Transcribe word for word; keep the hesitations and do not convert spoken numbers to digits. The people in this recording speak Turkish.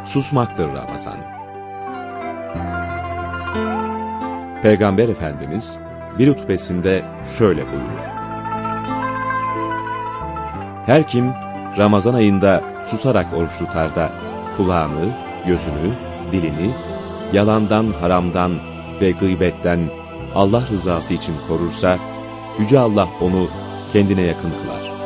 susmaktır Ramazan. Peygamber Efendimiz bir hutbesinde şöyle buyurur: Her kim Ramazan ayında susarak oruç tutar da kulağını, gözünü, dilini yalandan, haramdan ve gıybetten Allah rızası için korursa, Yüce Allah onu kendine yakın kılar.